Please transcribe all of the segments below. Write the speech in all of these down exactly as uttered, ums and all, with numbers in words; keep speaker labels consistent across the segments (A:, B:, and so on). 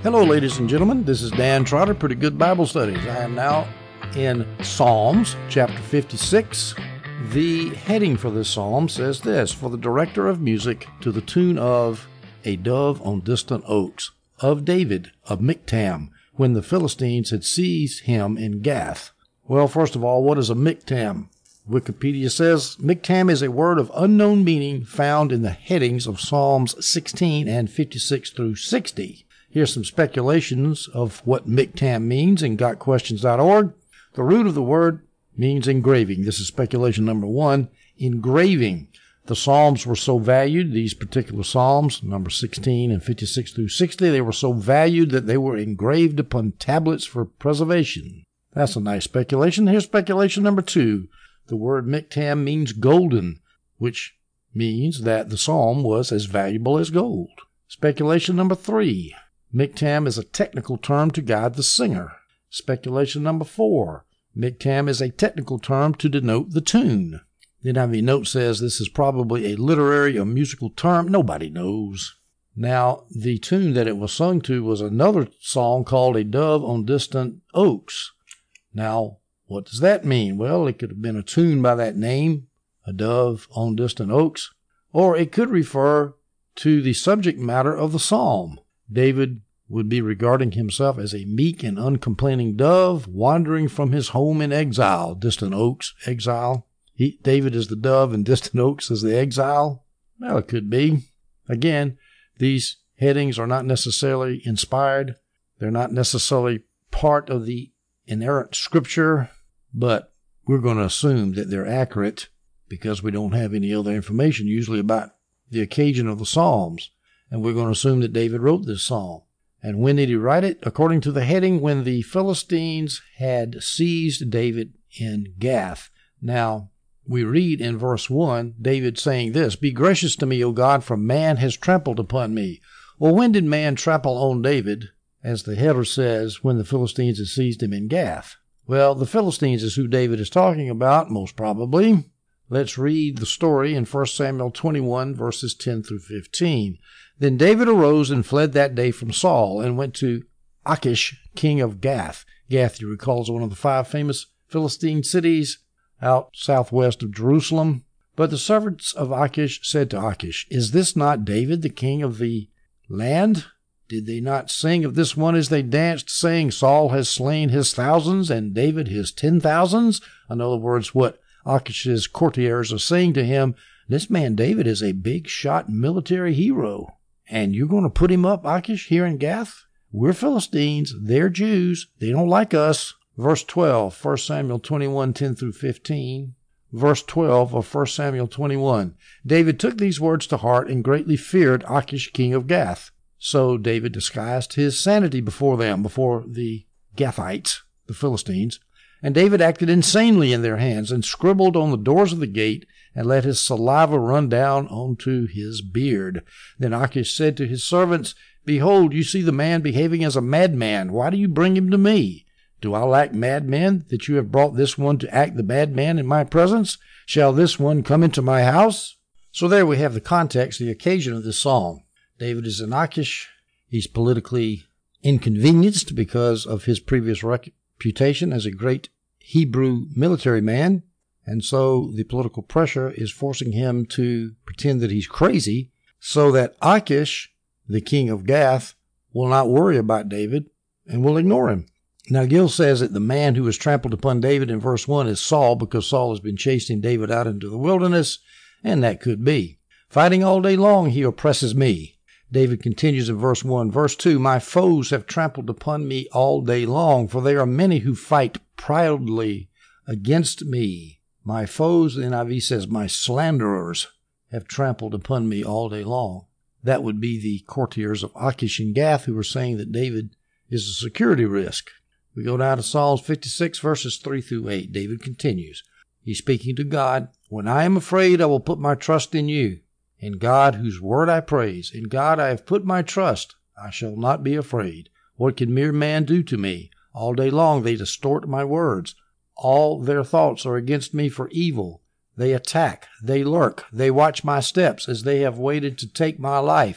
A: Hello, ladies and gentlemen. This is Dan Trotter, Pretty Good Bible Studies. I am now in Psalms, chapter fifty-six. The heading for this psalm says this: For the director of music, to the tune of A Dove on Distant Oaks, of David, of Michtam, when the Philistines had seized him in Gath. Well, first of all, what is a Michtam? Wikipedia says Michtam is a word of unknown meaning found in the headings of Psalms sixteen and fifty-six through sixty. Here's some speculations of what Michtam means in got questions dot org. The root of the word means engraving. This is speculation number one. Engraving. The Psalms were so valued, these particular Psalms, number sixteen and fifty-six through sixty, they were so valued that they were engraved upon tablets for preservation. That's a nice speculation. Here's speculation number two. The word Michtam means golden, which means that the psalm was as valuable as gold. Speculation number three. Michtam is a technical term to guide the singer. Speculation number four. Michtam is a technical term to denote the tune. The N I V note says this is probably a literary or musical term. Nobody knows. Now, the tune that it was sung to was another song called A Dove on Distant Oaks. Now, what does that mean? Well, it could have been a tune by that name, A Dove on Distant Oaks, or it could refer to the subject matter of the psalm. David would be regarding himself as a meek and uncomplaining dove wandering from his home in exile. Distant Oaks, exile. He, David is the dove and Distant Oaks is the exile. Well, it could be. Again, these headings are not necessarily inspired. They're not necessarily part of the inerrant scripture, but we're going to assume that they're accurate because we don't have any other information usually about the occasion of the Psalms. And we're going to assume that David wrote this psalm. And when did he write it? According to the heading, when the Philistines had seized David in Gath. Now, we read in verse one, David saying this, Be gracious to me, O God, for man has trampled upon me. Well, when did man trample on David? As the header says, when the Philistines had seized him in Gath. Well, the Philistines is who David is talking about, most probably. Let's read the story in First Samuel twenty-one, verses ten through fifteen. Then David arose and fled that day from Saul and went to Achish, king of Gath. Gath, you recall, is one of the five famous Philistine cities out southwest of Jerusalem. But the servants of Achish said to Achish, Is this not David, the king of the land? Did they not sing of this one as they danced, saying, Saul has slain his thousands and David his ten thousands? In other words, what Achish's courtiers are saying to him, this man David is a big-shot military hero. And you're going to put him up, Achish, here in Gath? We're Philistines. They're Jews. They don't like us. Verse twelve, First Samuel twenty-one, ten through fifteen. Verse twelve of First Samuel twenty-one. David took these words to heart and greatly feared Achish, king of Gath. So David disguised his sanity before them, before the Gathites, the Philistines. And David acted insanely in their hands and scribbled on the doors of the gate and let his saliva run down onto his beard. Then Achish said to his servants, Behold, you see the man behaving as a madman. Why do you bring him to me? Do I lack madmen that you have brought this one to act the madman in my presence? Shall this one come into my house? So there we have the context, the occasion of this psalm. David is in Achish. He's politically inconvenienced because of his previous reputation as a great Hebrew military man. And so the political pressure is forcing him to pretend that he's crazy so that Achish, the king of Gath, will not worry about David and will ignore him. Now, Gill says that the man who has trampled upon David in verse one is Saul because Saul has been chasing David out into the wilderness, and that could be. Fighting all day long, he oppresses me. David continues in verse one. Verse two, My foes have trampled upon me all day long, for there are many who fight proudly against me. My foes, the N I V says, my slanderers have trampled upon me all day long. That would be the courtiers of Achish and Gath who are saying that David is a security risk. We go down to Psalms fifty-six, verses three through eight. David continues. He's speaking to God. When I am afraid, I will put my trust in you. In God, whose word I praise. In God I have put my trust. I shall not be afraid. What can mere man do to me? All day long they distort my words. All their thoughts are against me for evil. They attack, they lurk, they watch my steps as they have waited to take my life.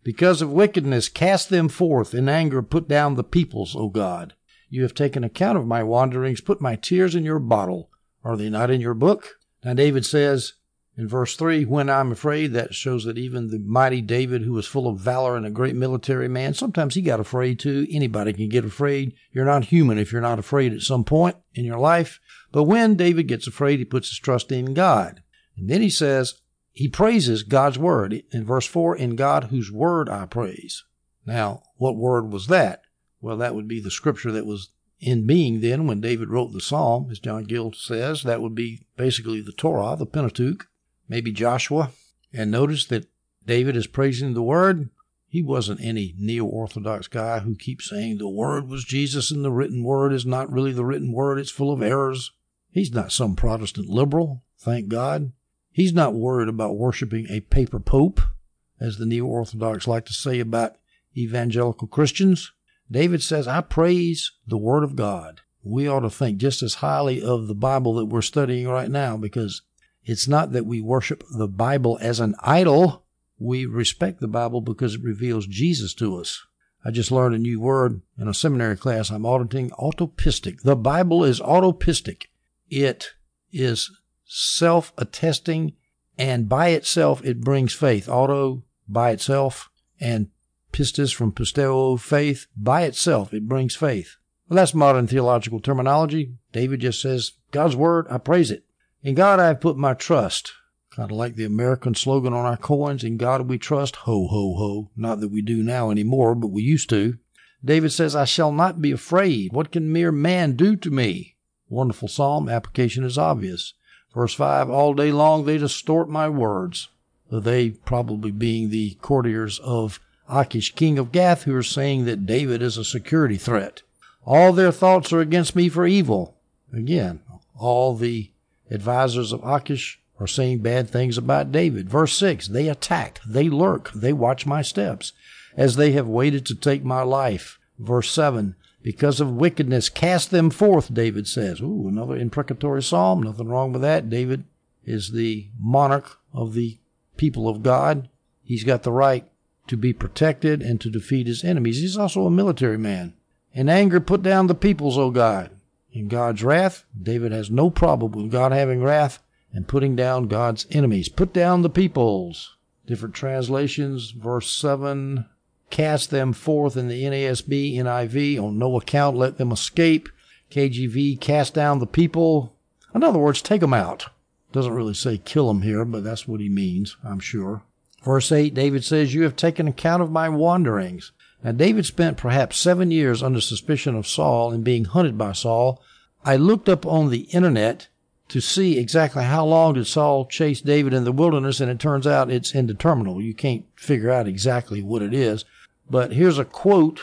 A: Because of wickedness, cast them forth. In anger, put down the peoples, O God. You have taken account of my wanderings. Put my tears in your bottle. Are they not in your book? Now David says in verse three, when I'm afraid, that shows that even the mighty David, who was full of valor and a great military man, sometimes he got afraid too. Anybody can get afraid. You're not human if you're not afraid at some point in your life. But when David gets afraid, he puts his trust in God. And then he says, he praises God's word. In verse four, in God whose word I praise. Now, what word was that? Well, that would be the scripture that was in being then when David wrote the psalm. As John Gill says, that would be basically the Torah, the Pentateuch, maybe Joshua. And notice that David is praising the word. He wasn't any neo-Orthodox guy who keeps saying the word was Jesus and the written word is not really the written word. It's full of errors. He's not some Protestant liberal, thank God. He's not worried about worshiping a paper pope, as the neo-Orthodox like to say about evangelical Christians. David says, I praise the word of God. We ought to think just as highly of the Bible that we're studying right now, because it's not that we worship the Bible as an idol. We respect the Bible because it reveals Jesus to us. I just learned a new word in a seminary class I'm auditing, autopistic. The Bible is autopistic. It is self-attesting, and by itself it brings faith. Auto, by itself, and pistis from pisteo, faith. By itself it brings faith. Well, that's modern theological terminology. David just says, God's word, I praise it. In God I have put my trust. Kind of like the American slogan on our coins, in God we trust, ho, ho, ho. Not that we do now anymore, but we used to. David says, I shall not be afraid. What can mere man do to me? Wonderful psalm. Application is obvious. Verse five, all day long they distort my words. They probably being the courtiers of Achish, king of Gath, who are saying that David is a security threat. All their thoughts are against me for evil. Again, all the advisors of Achish are saying bad things about David. Verse six, they attack, they lurk, they watch my steps, as they have waited to take my life. Verse seven, because of wickedness, cast them forth, David says. Ooh, another imprecatory psalm. Nothing wrong with that. David is the monarch of the people of God. He's got the right to be protected and to defeat his enemies. He's also a military man. In anger, put down the peoples, O God. In God's wrath, David has no problem with God having wrath and putting down God's enemies. Put down the peoples. Different translations. Verse seven, cast them forth in the N A S B, N I V. On no account let them escape. K J V, cast down the people. In other words, take them out. Doesn't really say kill them here, but that's what he means, I'm sure. Verse eight, David says, you have taken account of my wanderings. Now, David spent perhaps seven years under suspicion of Saul and being hunted by Saul. I looked up on the internet to see exactly how long did Saul chase David in the wilderness, and it turns out it's indeterminate. You can't figure out exactly what it is. But here's a quote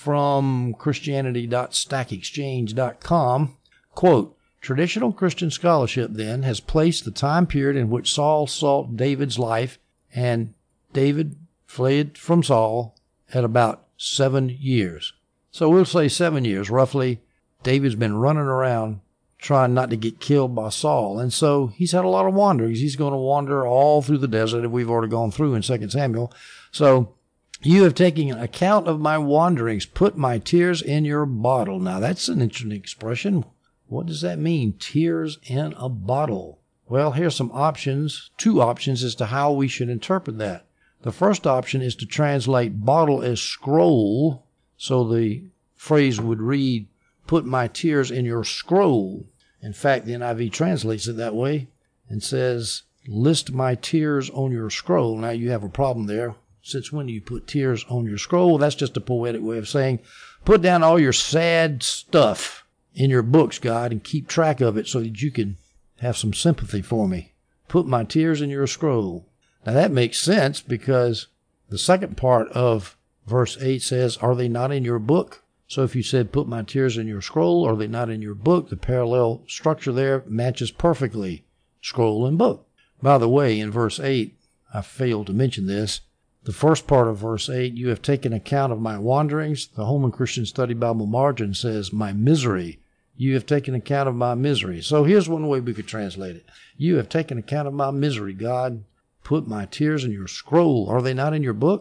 A: from Christianity dot stack exchange dot com. Quote, traditional Christian scholarship, then, has placed the time period in which Saul sought David's life and David fled from Saul at about seven years. So we'll say seven years, roughly. David's been running around trying not to get killed by Saul. And so he's had a lot of wanderings. He's going to wander all through the desert that we've already gone through in Second Samuel. So you have taken account of my wanderings. Put my tears in your bottle. Now, that's an interesting expression. What does that mean? Tears in a bottle. Well, here's some options, two options as to how we should interpret that. The first option is to translate bottle as scroll. So the phrase would read, put my tears in your scroll. In fact, the N I V translates it that way and says, list my tears on your scroll. Now, you have a problem there. Since when do you put tears on your scroll? That's just a poetic way of saying, put down all your sad stuff in your books, God, and keep track of it so that you can have some sympathy for me. Put my tears in your scroll. Now, that makes sense because the second part of verse eight says, are they not in your book? So if you said, put my tears in your scroll, are they not in your book? The parallel structure there matches perfectly scroll and book. By the way, in verse eight, I failed to mention this. The first part of verse eight, you have taken account of my wanderings. The Holman Christian Study Bible margin says, my misery. You have taken account of my misery. So here's one way we could translate it. You have taken account of my misery, God. Put my tears in your scroll. Are they not in your book?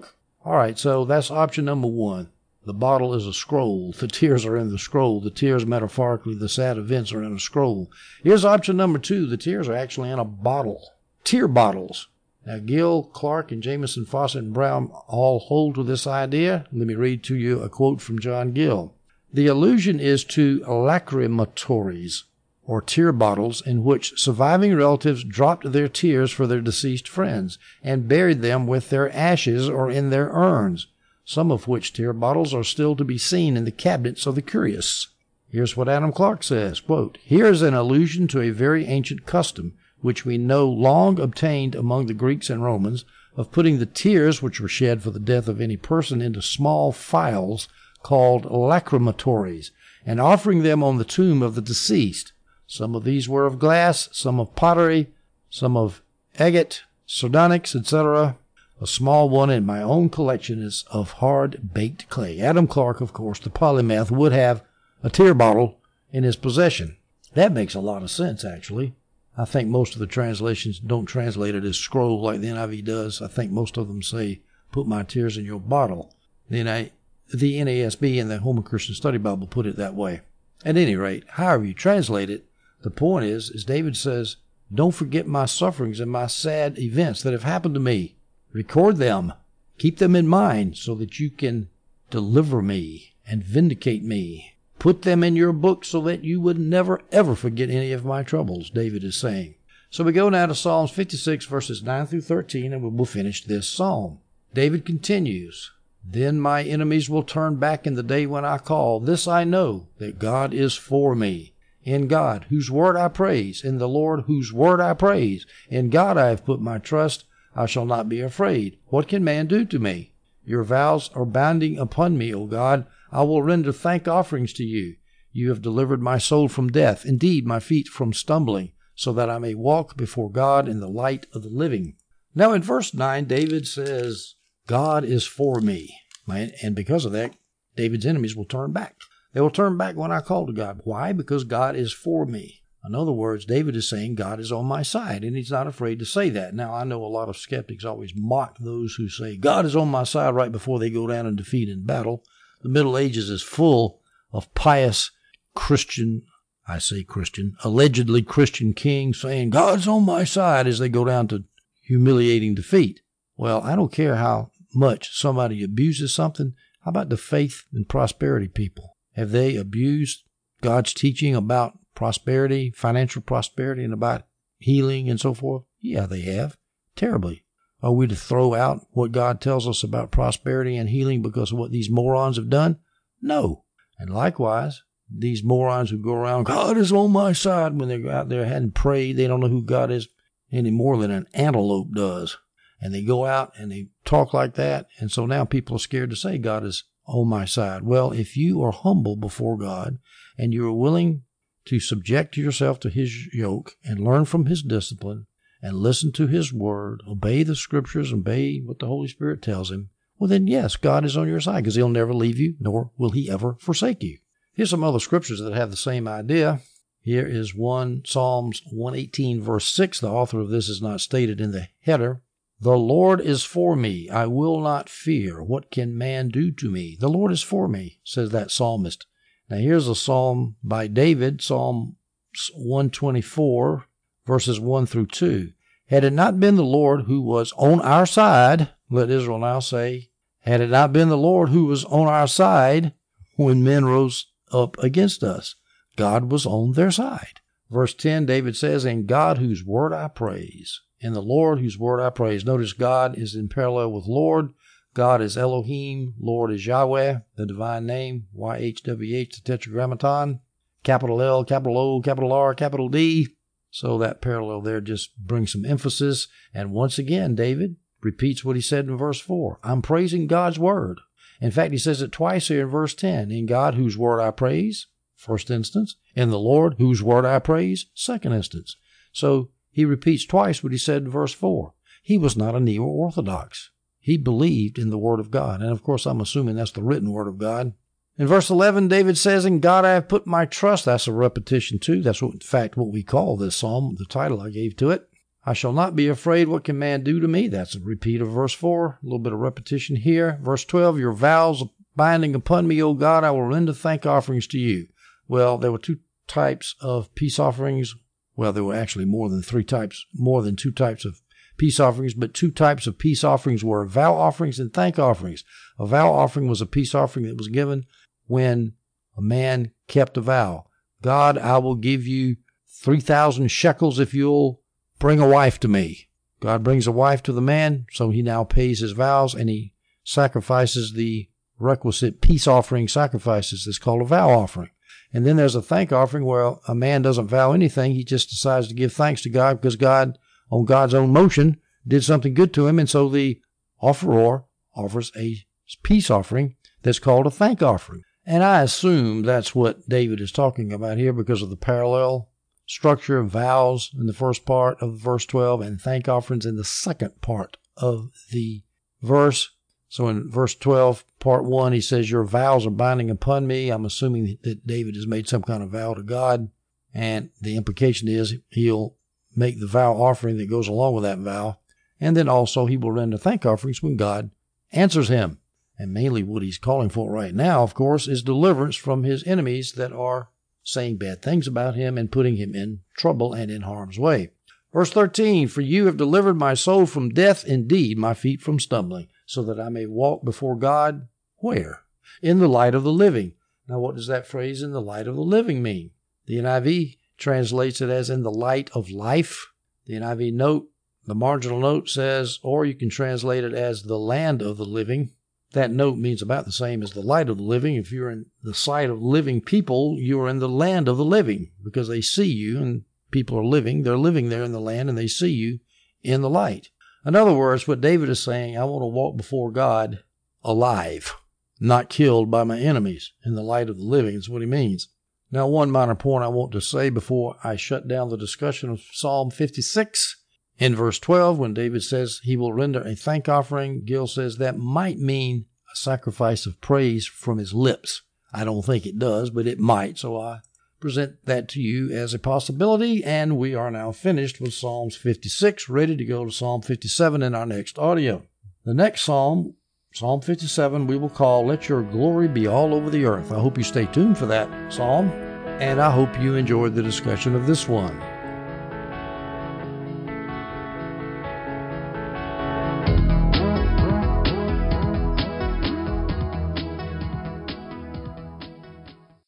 A: All right, so that's option number one. The bottle is a scroll. The tears are in the scroll. The tears, metaphorically, the sad events are in a scroll. Here's option number two. The tears are actually in a bottle. Tear bottles. Now, Gill, Clark, and Jameson, Fawcett, and Brown all hold to this idea. Let me read to you a quote from John Gill. The allusion is to lacrimatories, or tear bottles, in which surviving relatives dropped their tears for their deceased friends and buried them with their ashes or in their urns, some of which tear bottles are still to be seen in the cabinets of the curious. Here's what Adam Clark says, quote, "Here is an allusion to a very ancient custom, which we know long obtained among the Greeks and Romans, of putting the tears which were shed for the death of any person into small phials called lacrimatories, and offering them on the tomb of the deceased. Some of these were of glass, some of pottery, some of agate, sardonyx, et cetera. A small one in my own collection is of hard-baked clay." Adam Clark, of course, the polymath, would have a tear bottle in his possession. That makes a lot of sense, actually. I think most of the translations don't translate it as scroll like the N I V does. I think most of them say, "Put my tears in your bottle." Then I, the N A S B and the Holman Christian Study Bible put it that way. At any rate, however you translate it, the point is, is David says, don't forget my sufferings and my sad events that have happened to me. Record them. Keep them in mind so that you can deliver me and vindicate me. Put them in your book so that you would never, ever forget any of my troubles, David is saying. So we go now to Psalms fifty-six, verses nine through thirteen, and we will finish this psalm. David continues, "Then my enemies will turn back in the day when I call. This I know, that God is for me. In God, whose word I praise, in the Lord, whose word I praise. In God I have put my trust. I shall not be afraid. What can man do to me? Your vows are binding upon me, O God. I will render thank offerings to you. You have delivered my soul from death, indeed my feet from stumbling, so that I may walk before God in the light of the living." Now in verse nine, David says, God is for me. And because of that, David's enemies will turn back. They will turn back when I call to God. Why? Because God is for me. In other words, David is saying God is on my side, and he's not afraid to say that. Now, I know a lot of skeptics always mock those who say God is on my side right before they go down and defeat in battle. The Middle Ages is full of pious Christian, I say Christian, allegedly Christian kings saying God's on my side as they go down to humiliating defeat. Well, I don't care how much somebody abuses something. How about the faith and prosperity people? Have they abused God's teaching about prosperity, financial prosperity, and about healing and so forth? Yeah, they have. Terribly. Are we to throw out what God tells us about prosperity and healing because of what these morons have done? No. And likewise, these morons who go around, God is on my side, when they're out there hadn't prayed, they don't know who God is any more than an antelope does. And they go out and they talk like that, and so now people are scared to say God is on my side. Well, if you are humble before God and you are willing to subject yourself to his yoke and learn from his discipline and listen to his word, obey the scriptures, obey what the Holy Spirit tells him, well then yes, God is on your side because he'll never leave you, nor will he ever forsake you. Here's some other scriptures that have the same idea. Here is one, Psalms one eighteen, verse six. The author of this is not stated in the header. The Lord is for me. I will not fear. What can man do to me? The Lord is for me, says that psalmist. Now here's a psalm by David, Psalm one twenty-four, verses one through two. Had it not been the Lord who was on our side, let Israel now say, had it not been the Lord who was on our side when men rose up against us, God was on their side. Verse ten, David says, in God whose word I praise. In the Lord whose word I praise. Notice God is in parallel with Lord. God is Elohim. Lord is Yahweh, the divine name. Y H W H, the tetragrammaton. Capital L, capital O, capital R, capital D. So that parallel there just brings some emphasis. And once again, David repeats what he said in verse four. I'm praising God's word. In fact, he says it twice here in verse ten. In God whose word I praise, first instance. In the Lord whose word I praise, second instance. So he repeats twice what he said in verse four. He was not a neo-orthodox. He believed in the word of God. And of course, I'm assuming that's the written word of God. In verse eleven, David says, in God I have put my trust. That's a repetition too. That's what, in fact, what we call this psalm, the title I gave to it. I shall not be afraid. What can man do to me? That's a repeat of verse four. A little bit of repetition here. Verse twelve, your vows binding upon me, O God, I will render thank offerings to you. Well, there were two types of peace offerings. Well, there were actually more than three types, more than two types of peace offerings, but two types of peace offerings were vow offerings and thank offerings. A vow offering was a peace offering that was given when a man kept a vow. God, I will give you three thousand shekels if you'll bring a wife to me. God brings a wife to the man, so he now pays his vows and he sacrifices the requisite peace offering sacrifices. It's called a vow offering. And then there's a thank offering where a man doesn't vow anything. He just decides to give thanks to God because God, on God's own motion, did something good to him. And so the offeror offers a peace offering that's called a thank offering. And I assume that's what David is talking about here because of the parallel structure of vows in the first part of verse twelve and thank offerings in the second part of the verse. So in verse twelve, part one, he says, your vows are binding upon me. I'm assuming that David has made some kind of vow to God. And the implication is he'll make the vow offering that goes along with that vow. And then also he will render thank offerings when God answers him. And mainly what he's calling for right now, of course, is deliverance from his enemies that are saying bad things about him and putting him in trouble and in harm's way. Verse thirteen, for you have delivered my soul from death, indeed my feet from stumbling, so that I may walk before God, where? In the light of the living. Now what does that phrase, in the light of the living, mean? The N I V translates it as in the light of life. The N I V note, the marginal note says, or you can translate it as the land of the living. That note means about the same as the light of the living. If you're in the sight of living people, you're in the land of the living because they see you and people are living. They're living there in the land and they see you in the light. In other words, what David is saying, I want to walk before God alive, not killed by my enemies in the light of the living is what he means. Now, one minor point I want to say before I shut down the discussion of Psalm fifty-six. In verse twelve, when David says he will render a thank offering, Gill says that might mean a sacrifice of praise from his lips. I don't think it does, but it might. So I present that to you as a possibility. And we are now finished with Psalms fifty-six, ready to go to Psalm fifty-seven in our next audio. The next Psalm, Psalm fifty-seven, we will call Let Your Glory Be All Over the Earth. I hope you stay tuned for that Psalm, and I hope you enjoyed the discussion of this one.